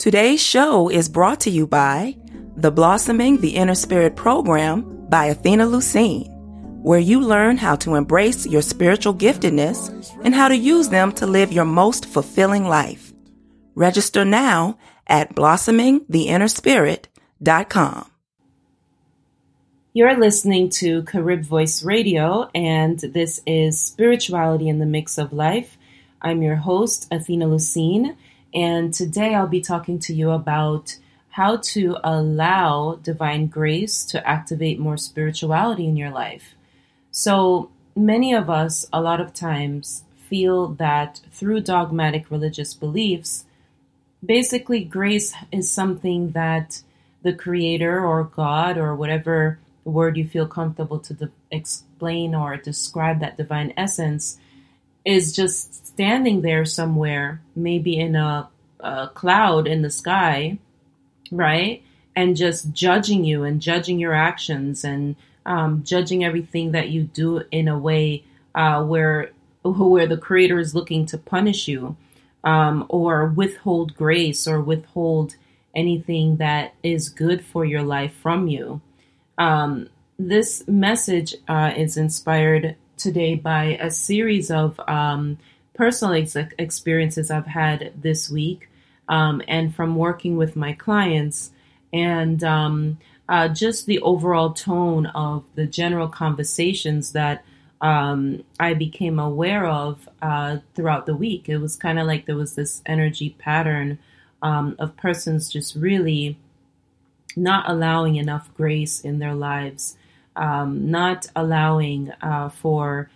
Today's show is brought to you by the Blossoming the Inner Spirit program by Athena Lucene, where you learn how to embrace your spiritual giftedness and how to use them to live your most fulfilling life. Register now at blossomingtheinnerspirit.com. You're listening to Carib Voice Radio, and this is Spirituality in the Mix of Life. I'm your host, Athena Lucene, and today I'll be talking to you about how to allow divine grace to activate more spirituality in your life. So many of us, a lot of times, feel that through dogmatic religious beliefs, basically grace is something that the Creator or God or whatever word you feel comfortable to explain or describe that divine essence is just standing there somewhere, maybe in a cloud in the sky, right? And just judging you and judging your actions and judging everything that you do in a way where the Creator is looking to punish you or withhold grace or withhold anything that is good for your life from you. This message is inspired today by a series of personal experiences I've had this week and from working with my clients and just the overall tone of the general conversations that I became aware of throughout the week. It was kind of like there was this energy pattern of persons just really not allowing enough grace in their lives, not allowing for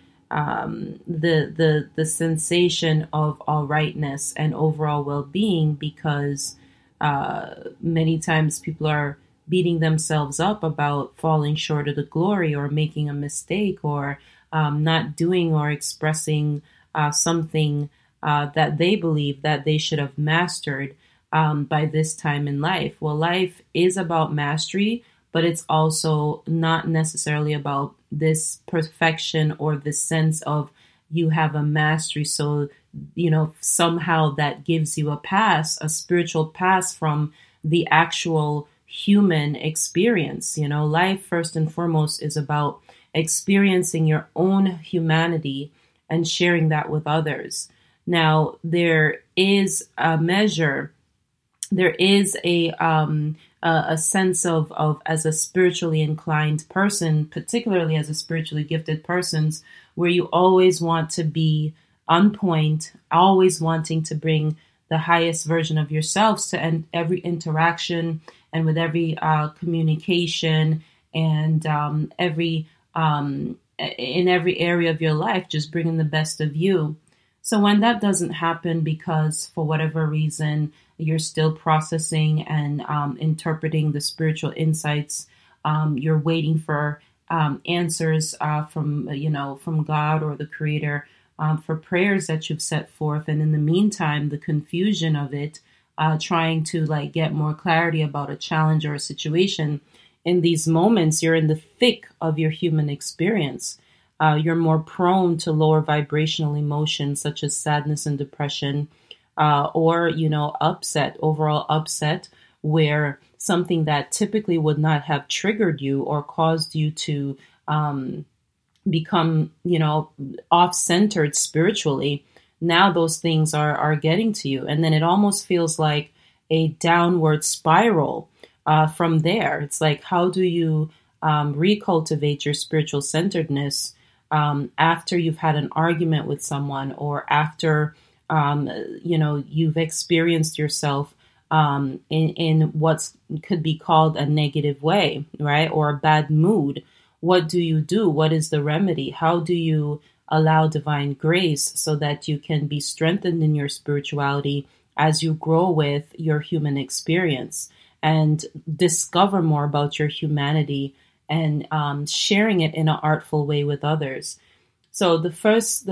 the sensation of all rightness and overall well-being, because many times people are beating themselves up about falling short of the glory or making a mistake or not doing or expressing something that they believe that they should have mastered by this time in life. Well, life is about mastery, but it's also not necessarily about this perfection or this sense of you have a mastery. So, somehow that gives you a pass, a spiritual pass from the actual human experience. Life first and foremost is about experiencing your own humanity and sharing that with others. Now, there is a measure. There is a sense of as a spiritually inclined person, particularly as a spiritually gifted person, where you always want to be on point, always wanting to bring the highest version of yourselves to every interaction and with every communication and in every area of your life, just bringing the best of you. So when that doesn't happen because for whatever reason you're still processing and interpreting the spiritual insights, you're waiting for answers from God or the Creator for prayers that you've set forth, and in the meantime, the confusion of it, trying to get more clarity about a challenge or a situation. In these moments, you're in the thick of your human experience. You're more prone to lower vibrational emotions such as sadness and depression, or overall upset, where something that typically would not have triggered you or caused you to become, off-centered spiritually. Now those things are getting to you. And then it almost feels like a downward spiral from there. It's like, how do you recultivate your spiritual centeredness after you've had an argument with someone, or after, you've experienced yourself in what could be called a negative way, right? Or a bad mood. What do you do? What is the remedy? How do you allow divine grace so that you can be strengthened in your spirituality as you grow with your human experience and discover more about your humanity and sharing it in an artful way with others? So the first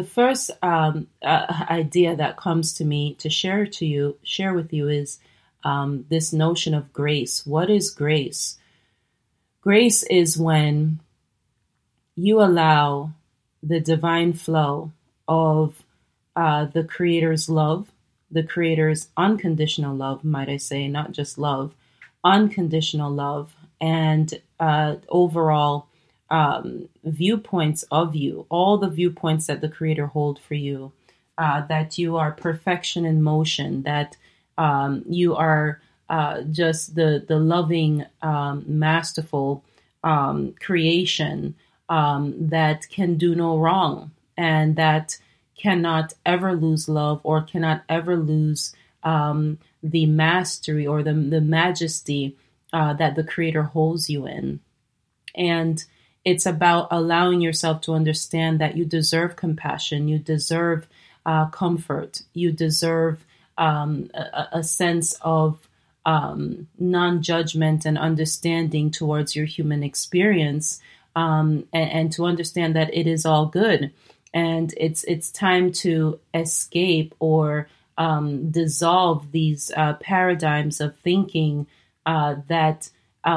idea that comes to me to share with you is this notion of grace. What is grace? Grace is when you allow the divine flow of the Creator's love the Creator's unconditional love, might I say, not just love, unconditional love, and overall viewpoints of you, all the viewpoints that the Creator hold for you, that you are perfection in motion, that you are just the loving, masterful creation that can do no wrong, and that cannot ever lose love, or cannot ever lose the mastery or the majesty that the Creator holds you in. And it's about allowing yourself to understand that you deserve compassion, you deserve comfort, you deserve a sense of non-judgment and understanding towards your human experience, and to understand that it is all good. And it's time to escape or dissolve these paradigms of thinking that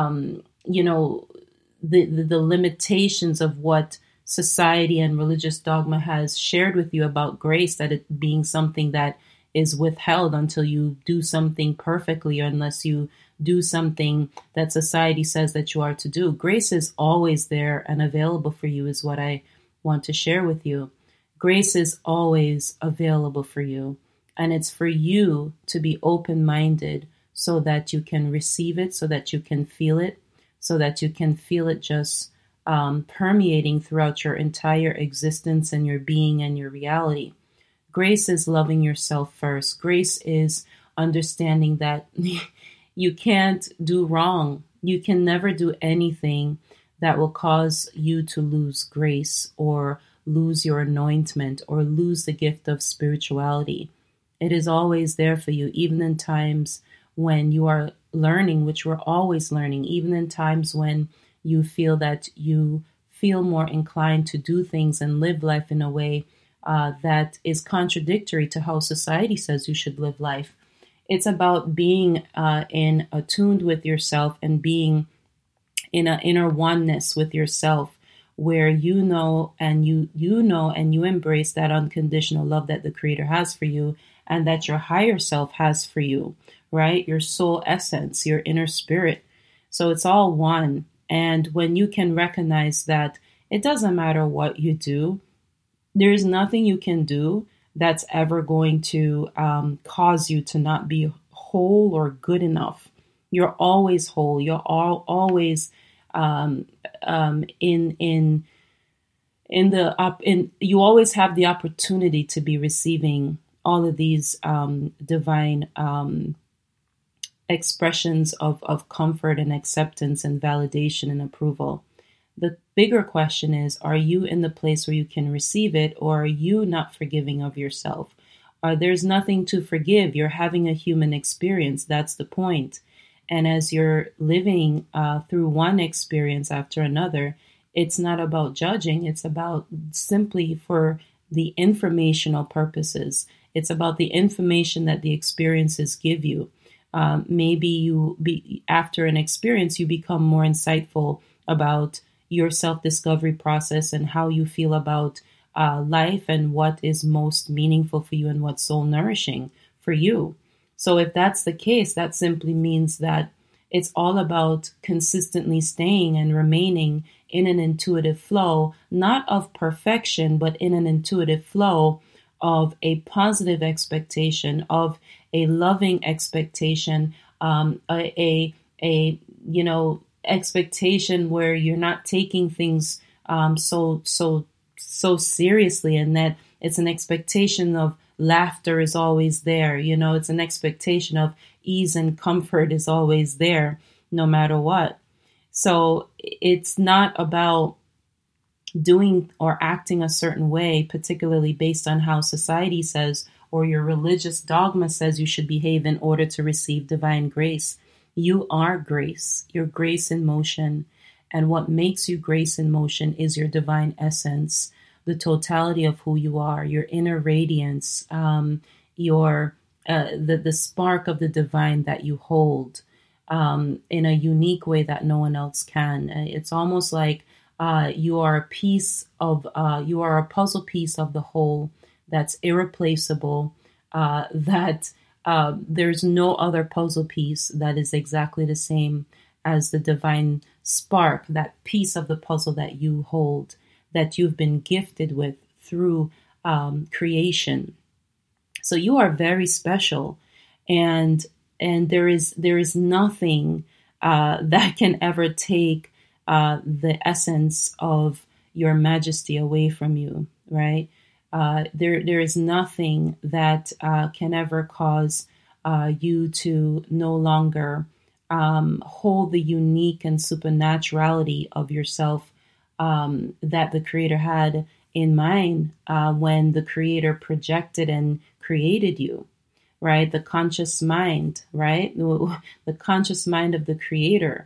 the limitations of what society and religious dogma has shared with you about grace, that it being something that is withheld until you do something perfectly, or unless you do something that society says that you are to do. Grace is always there and available for you, is what I want to share with you. Grace is always available for you, and it's for you to be open-minded so that you can receive it, so that you can feel it, so that you can feel it just permeating throughout your entire existence and your being and your reality. Grace is loving yourself first. Grace is understanding that you can't do wrong. You can never do anything that will cause you to lose grace, or lose your anointment, or lose the gift of spirituality. It is always there for you, even in times when you are learning, which we're always learning, even in times when you feel that you feel more inclined to do things and live life in a way that is contradictory to how society says you should live life. It's about being attuned with yourself and being in an inner oneness with yourself, where you know and you embrace that unconditional love that the Creator has for you, and that your higher self has for you, right? Your soul essence, your inner spirit. So it's all one. And when you can recognize that it doesn't matter what you do, there's nothing you can do that's ever going to cause you to not be whole or good enough. You're always whole. You're always you always have the opportunity to be receiving all of these divine expressions of comfort and acceptance and validation and approval. The bigger question is, are you in the place where you can receive it, or are you not forgiving of yourself? There's nothing to forgive. You're having a human experience. That's the point. And as you're living through one experience after another, it's not about judging. It's about simply for the informational purposes. It's about the information that the experiences give you. Maybe after an experience, you become more insightful about your self-discovery process and how you feel about life and what is most meaningful for you and what's soul nourishing for you. So if that's the case, that simply means that it's all about consistently staying and remaining in an intuitive flow, not of perfection, but in an intuitive flow of a positive expectation, of a loving expectation, expectation where you're not taking things so seriously, and that it's an expectation of laughter is always there. It's an expectation of ease and comfort is always there, no matter what. So it's not about doing or acting a certain way, particularly based on how society says or your religious dogma says you should behave in order to receive divine grace. You are grace. You're grace in motion. And what makes you grace in motion is your divine essence, the totality of who you are, your inner radiance, the spark of the divine that you hold in a unique way that no one else can. It's almost like you are a puzzle piece of the whole that's irreplaceable, that there's no other puzzle piece that is exactly the same as the divine spark, that piece of the puzzle that you hold, that you've been gifted with through creation. So you are very special, and there is nothing that can ever take the essence of your majesty away from you, right? There is nothing that can ever cause you to no longer hold the unique and supernaturality of yourself that the Creator had in mind when the Creator projected and created you, right? The conscious mind, right? The conscious mind of the Creator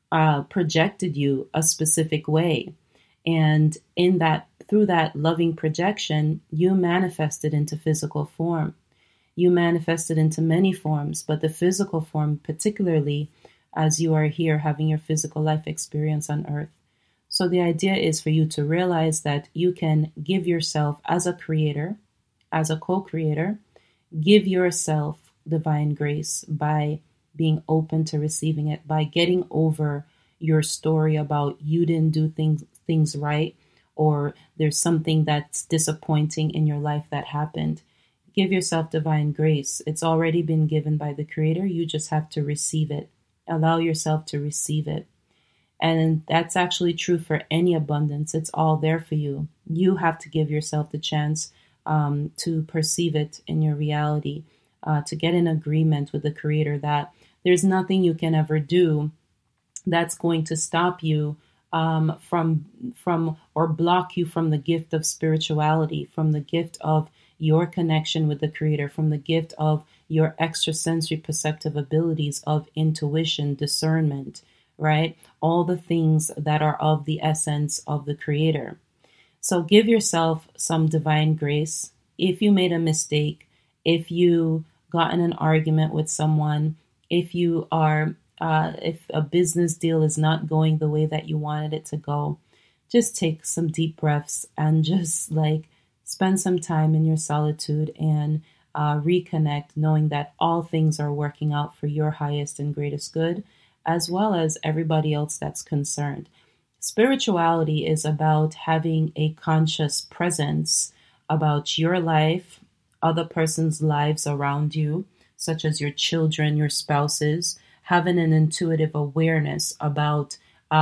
projected you a specific way. And in that, through that loving projection, you manifested into physical form. You manifested into many forms, but the physical form, particularly as you are here having your physical life experience on earth. So the idea is for you to realize that you can give yourself as a creator, as a co-creator, give yourself divine grace by being open to receiving it, by getting over your story about you didn't do things right, or there's something that's disappointing in your life that happened. Give yourself divine grace. It's already been given by the Creator. You just have to receive it. Allow yourself to receive it. And that's actually true for any abundance. It's all there for you. You have to give yourself the chance to perceive it in your reality, to get in agreement with the Creator that there's nothing you can ever do that's going to stop you from or block you from the gift of spirituality, from the gift of your connection with the Creator, from the gift of your extrasensory perceptive abilities of intuition, discernment, right? All the things that are of the essence of the Creator. So give yourself some divine grace. If you made a mistake, if you got in an argument with someone, if you are if a business deal is not going the way that you wanted it to go, just take some deep breaths and just spend some time in your solitude and reconnect, knowing that all things are working out for your highest and greatest good, as well as everybody else that's concerned. Spirituality is about having a conscious presence about your life, other person's lives around you, such as your children, your spouses, having an intuitive awareness about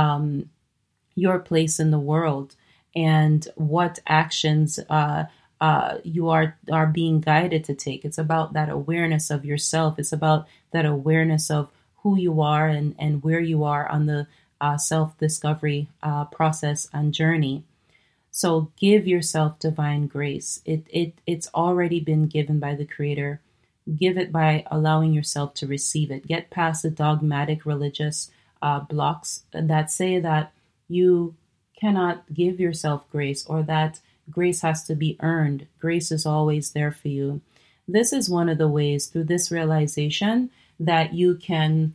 your place in the world and what actions you are being guided to take. It's about that awareness of yourself. It's about that awareness of who you are and where you are on the self-discovery process and journey. So give yourself divine grace. It's already been given by the Creator. Give it by allowing yourself to receive it. Get past the dogmatic religious blocks that say that you cannot give yourself grace or that grace has to be earned. Grace is always there for you. This is one of the ways through this realization that you can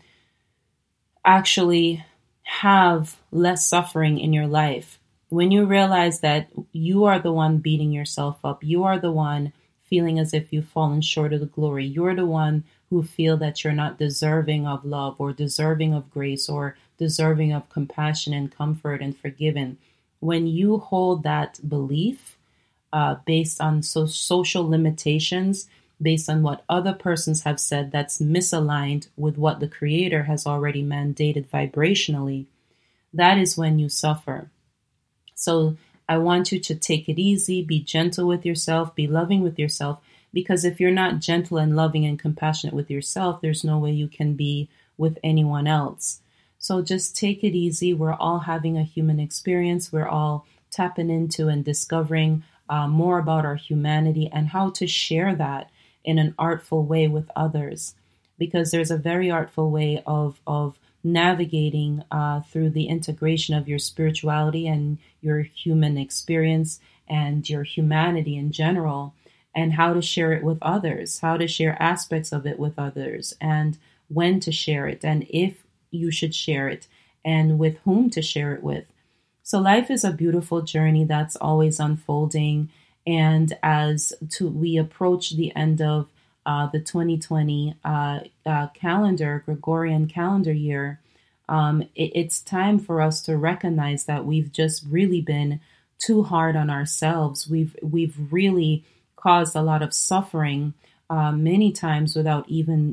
actually have less suffering in your life. When you realize that you are the one beating yourself up, you are the one feeling as if you've fallen short of the glory, you're the one who feel that you're not deserving of love or deserving of grace or deserving of compassion and comfort and forgiven. When you hold that belief based on social limitations, based on what other persons have said that's misaligned with what the Creator has already mandated vibrationally, that is when you suffer. So I want you to take it easy, be gentle with yourself, be loving with yourself, because if you're not gentle and loving and compassionate with yourself, there's no way you can be with anyone else. So just take it easy. We're all having a human experience. We're all tapping into and discovering more about our humanity and how to share that in an artful way with others, because there's a very artful way of navigating through the integration of your spirituality and your human experience and your humanity in general, and how to share it with others, how to share aspects of it with others, and when to share it, and if you should share it, and with whom to share it with. So life is a beautiful journey that's always unfolding, and as we approach the end of the 2020 calendar, Gregorian calendar year, it's time for us to recognize that we've just really been too hard on ourselves. We've really caused a lot of suffering many times without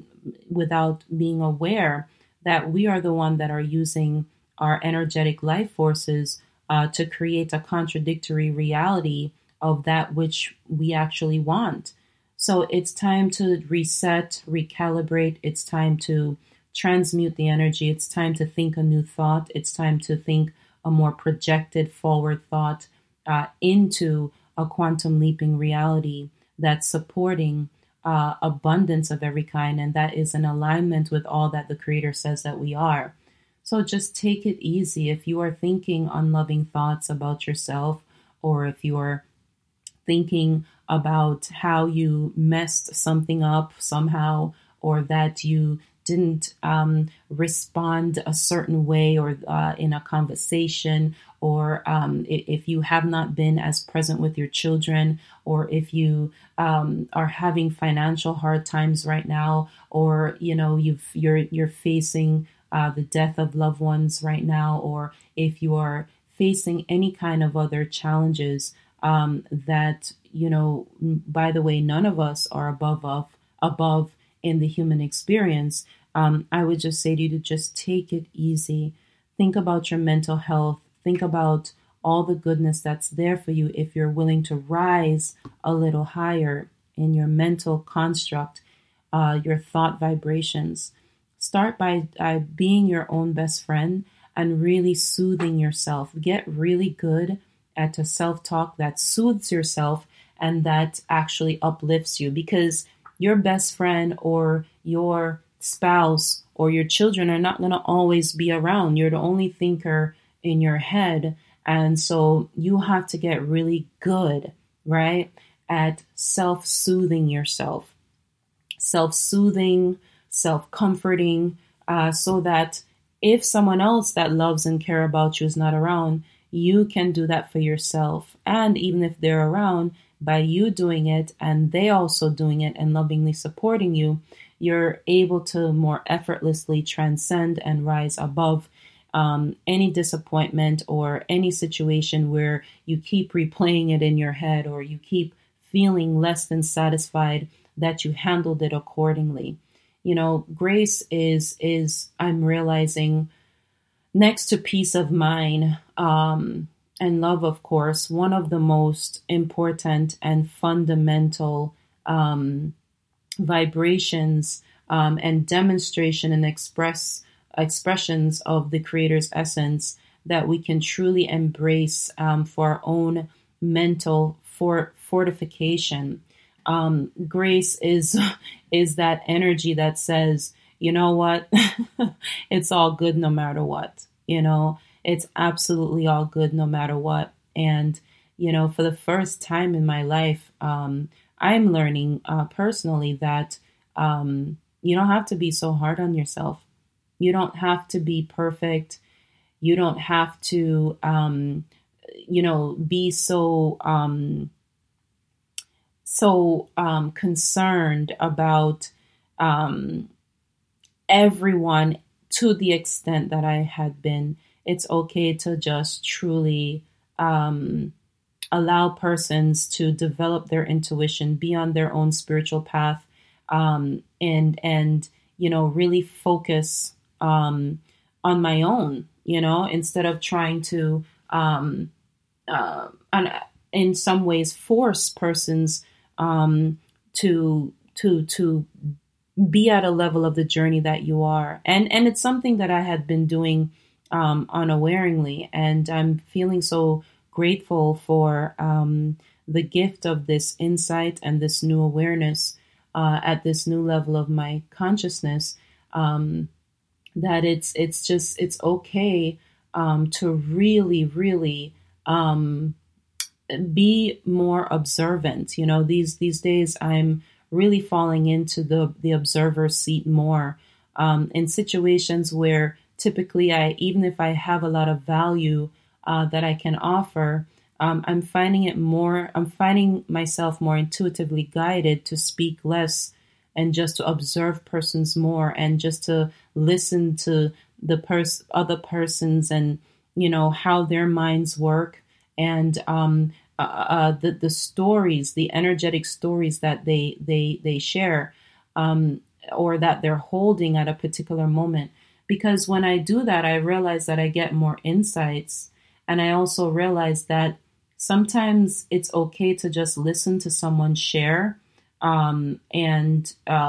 being aware that we are the one that are using our energetic life forces to create a contradictory reality of that which we actually want. So it's time to reset, recalibrate. It's time to transmute the energy. It's time to think a new thought. It's time to think a more projected forward thought into a quantum leaping reality that's supporting abundance of every kind, and that is in alignment with all that the Creator says that we are. So just take it easy. If you are thinking unloving thoughts about yourself, or if you are thinking about how you messed something up somehow, or that you didn't respond a certain way or in a conversation, or if you have not been as present with your children, or if you are having financial hard times right now, or you're facing the death of loved ones right now, or if you are facing any kind of other challenges that, by the way, none of us are above in the human experience, I would just say to you to just take it easy. Think about your mental health. Think about all the goodness that's there for you if you're willing to rise a little higher in your mental construct, your thought vibrations. Start by being your own best friend and really soothing yourself. Get really good at a self-talk that soothes yourself and that actually uplifts you, because your best friend or your spouse or your children are not going to always be around. You're the only thinker in your head. And so you have to get really good, right, at self-soothing yourself. Self-soothing, self-comforting, so that if someone else that loves and care about you is not around, you can do that for yourself. And even if they're around, by you doing it and they also doing it and lovingly supporting you, you're able to more effortlessly transcend and rise above any disappointment or any situation where you keep replaying it in your head, or you keep feeling less than satisfied that you handled it accordingly. Grace is I'm realizing, next to peace of mind, and love, of course, one of the most important and fundamental vibrations and demonstration and expressions of the Creator's essence that we can truly embrace for our own mental fortification. Grace is that energy that says, you know what, it's all good no matter what. It's absolutely all good no matter what. And, for the first time in my life, I'm learning personally that you don't have to be so hard on yourself. You don't have to be perfect. You don't have to, be so concerned about everyone to the extent that I had been. It's okay to just truly allow persons to develop their intuition, be on their own spiritual path, and really focus on my own, instead of trying to in some ways force persons to be at a level of the journey that you are. And it's something that I had been doing unawareingly, and I'm feeling so grateful for the gift of this insight and this new awareness at this new level of my consciousness, that it's okay to really be more observant. These days I'm really falling into the observer seat more in situations where typically even if I have a lot of value that I can offer, I'm finding myself more intuitively guided to speak less and just to observe persons more, and just to listen to the other persons, and how their minds work, and the stories, the energetic stories that they share, or that they're holding at a particular moment. Because when I do that, I realize that I get more insights. And I also realize that sometimes it's okay to just listen to someone share, and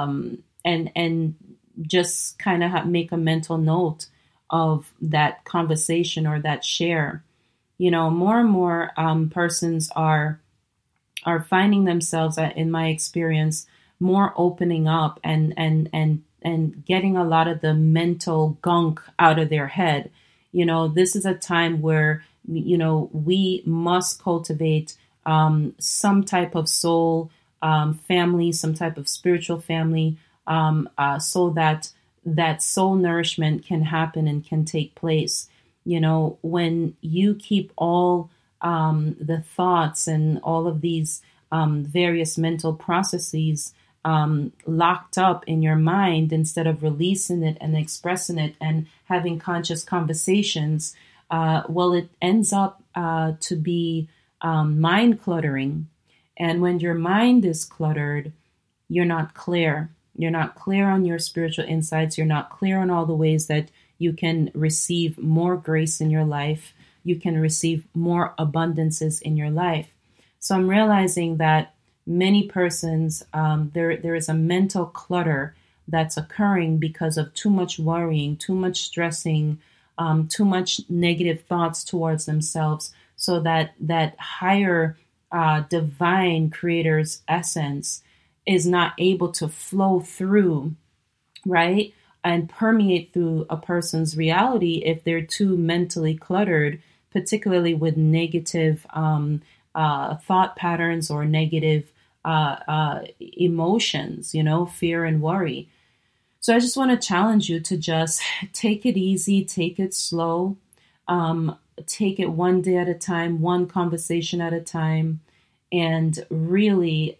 just kind of make a mental note of that conversation or that share. More and more persons are finding themselves, in my experience, more opening up and getting a lot of the mental gunk out of their head. This is a time where, we must cultivate some type of soul family, some type of spiritual family, so that soul nourishment can happen and can take place. When you keep all the thoughts and all of these various mental processes locked up in your mind, instead of releasing it and expressing it and having conscious conversations, it ends up to be mind cluttering. And when your mind is cluttered, you're not clear. You're not clear on your spiritual insights. You're not clear on all the ways that you can receive more grace in your life. You can receive more abundances in your life. So I'm realizing that many persons, there is a mental clutter that's occurring because of too much worrying, too much stressing, too much negative thoughts towards themselves, so that higher divine creator's essence is not able to flow through, right? And permeate through a person's reality if they're too mentally cluttered, particularly with negative thought patterns or negative emotions, fear and worry. So I just want to challenge you to just take it easy, take it slow, take it one day at a time, one conversation at a time. And really,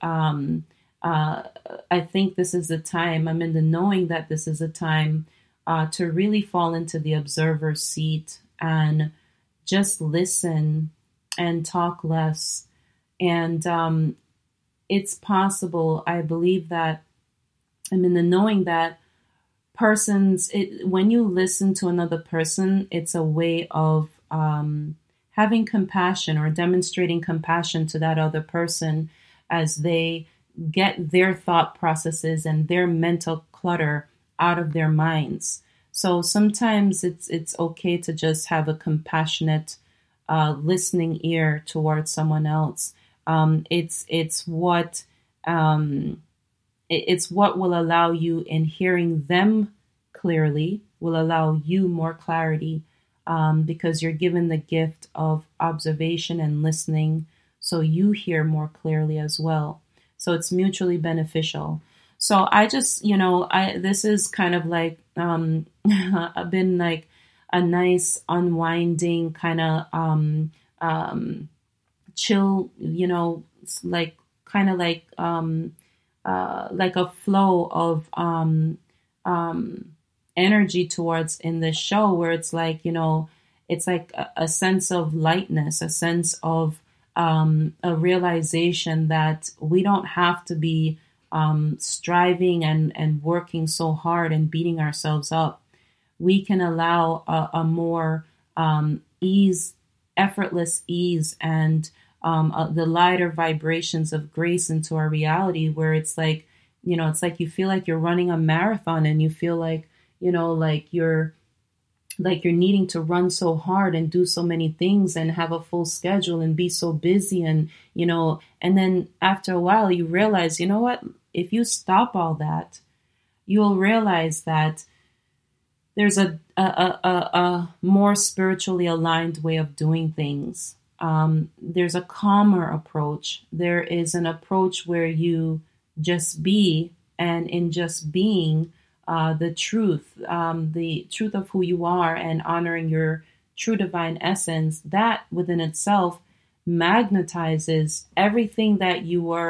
I think this is the time, I'm in the knowing that this is a time to really fall into the observer seat and just listen and talk less. And it's possible, I believe that, I'm in the knowing that when you listen to another person, it's a way of having compassion or demonstrating compassion to that other person as they get their thought processes and their mental clutter out of their minds. So sometimes it's okay to just have a compassionate listening ear towards someone else. It's what will allow you, in hearing them clearly, will allow you more clarity, because you're given the gift of observation and listening, so you hear more clearly as well. So it's mutually beneficial. So I just, this is kind of like, I've been like a nice unwinding kind of chill, like kind of like a flow of energy towards in this show, where it's like, it's like a sense of lightness, a sense of a realization that we don't have to be striving and working so hard and beating ourselves up. We can allow a more effortless ease, and the lighter vibrations of grace into our reality, where it's like, it's like you feel like you're running a marathon, and you feel like, like you're needing to run so hard and do so many things and have a full schedule and be so busy, and and then after a while you realize, what, if you stop all that, you'll realize that there's a more spiritually aligned way of doing things. There's a calmer approach. There is an approach where you just be, and in just being, the truth of who you are, and honoring your true divine essence, that within itself magnetizes everything that you were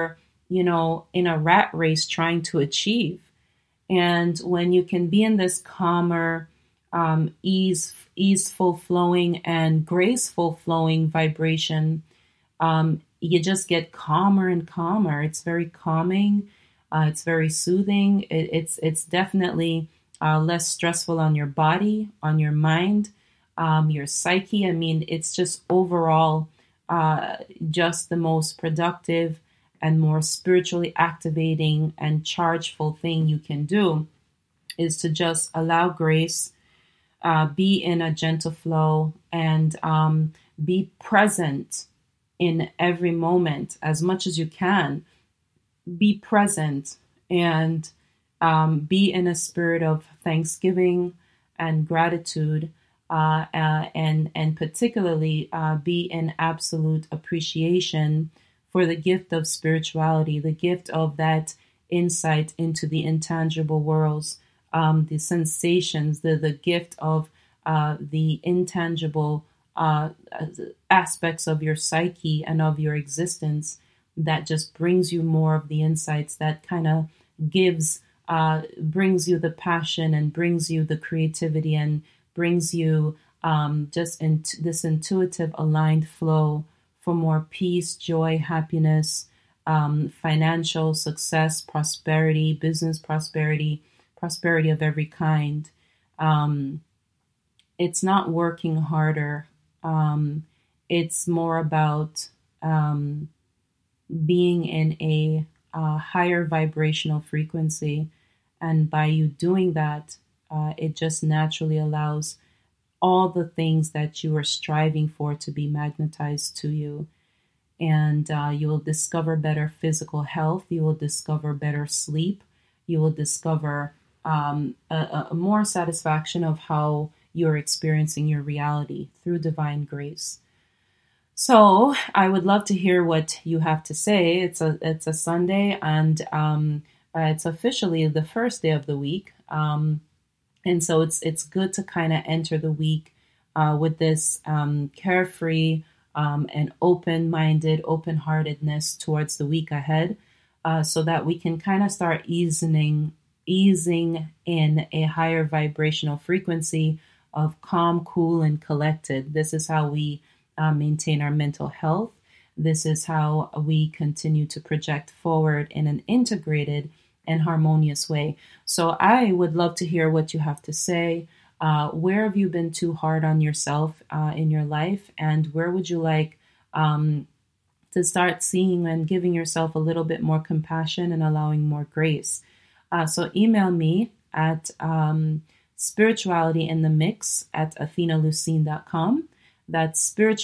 in a rat race trying to achieve. And when you can be in this calmer, easeful flowing and graceful flowing vibration, you just get calmer and calmer. It's very calming. It's very soothing. It's definitely less stressful on your body, on your mind, your psyche. I mean, it's just overall just the most productive and more spiritually activating and chargeful thing you can do is to just allow grace, be in a gentle flow, and be present in every moment as much as you can. Be present and be in a spirit of thanksgiving and gratitude, and particularly be in absolute appreciation for the gift of spirituality, the gift of that insight into the intangible worlds, the sensations, the gift of the intangible aspects of your psyche and of your existence that just brings you more of the insights, that kind of brings you the passion and brings you the creativity and brings you just into this intuitive aligned flow for more peace, joy, happiness, financial success, prosperity, business prosperity, prosperity of every kind. It's not working harder. It's more about being in a higher vibrational frequency. And by you doing that, it just naturally allows all the things that you are striving for to be magnetized to you. And you will discover better physical health. You will discover better sleep. You will discover a more satisfaction of how you're experiencing your reality through divine grace. So I would love to hear what you have to say. It's a Sunday, and it's officially the first day of the week. And so it's good to kind of enter the week with this carefree and open-minded, open-heartedness towards the week ahead, so that we can kind of start easing in a higher vibrational frequency of calm, cool, and collected. This is how we maintain our mental health. This is how we continue to project forward in an integrated and harmonious way. So I would love to hear what you have to say. Where have you been too hard on yourself in your life? And where would you like to start seeing and giving yourself a little bit more compassion and allowing more grace? So email me at spiritualityinthemix@athenalucine.com. That's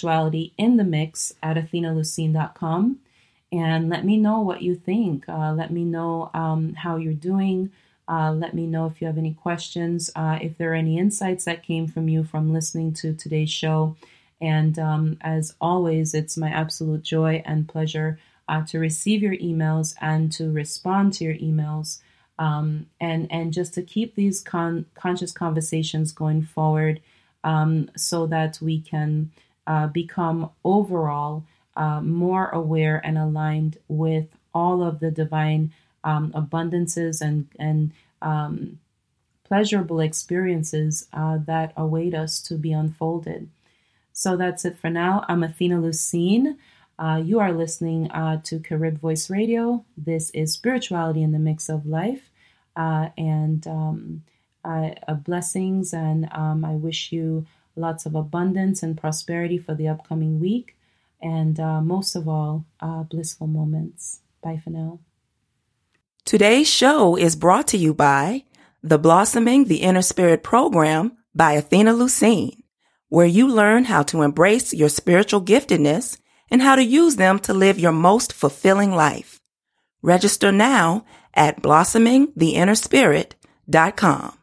spiritualityinthemix@athenalucine.com. And let me know what you think. Let me know how you're doing. Let me know if you have any questions, if there are any insights that came from you from listening to today's show. And as always, it's my absolute joy and pleasure to receive your emails and to respond to your emails, and just to keep these conscious conversations going forward, so that we can become overall more aware and aligned with all of the divine abundances and pleasurable experiences that await us to be unfolded. So that's it for now. I'm Athena Lucine. You are listening to Carib Voice Radio. This is Spirituality in the Mix of Life. And blessings, and I wish you lots of abundance and prosperity for the upcoming week. And most of all, blissful moments. Bye for now. Today's show is brought to you by the Blossoming the Inner Spirit program by Athena Lucine, where you learn how to embrace your spiritual giftedness and how to use them to live your most fulfilling life. Register now at blossomingtheinnerspirit.com.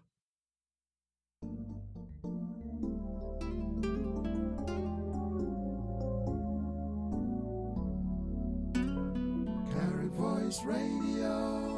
Carib Voice Radio.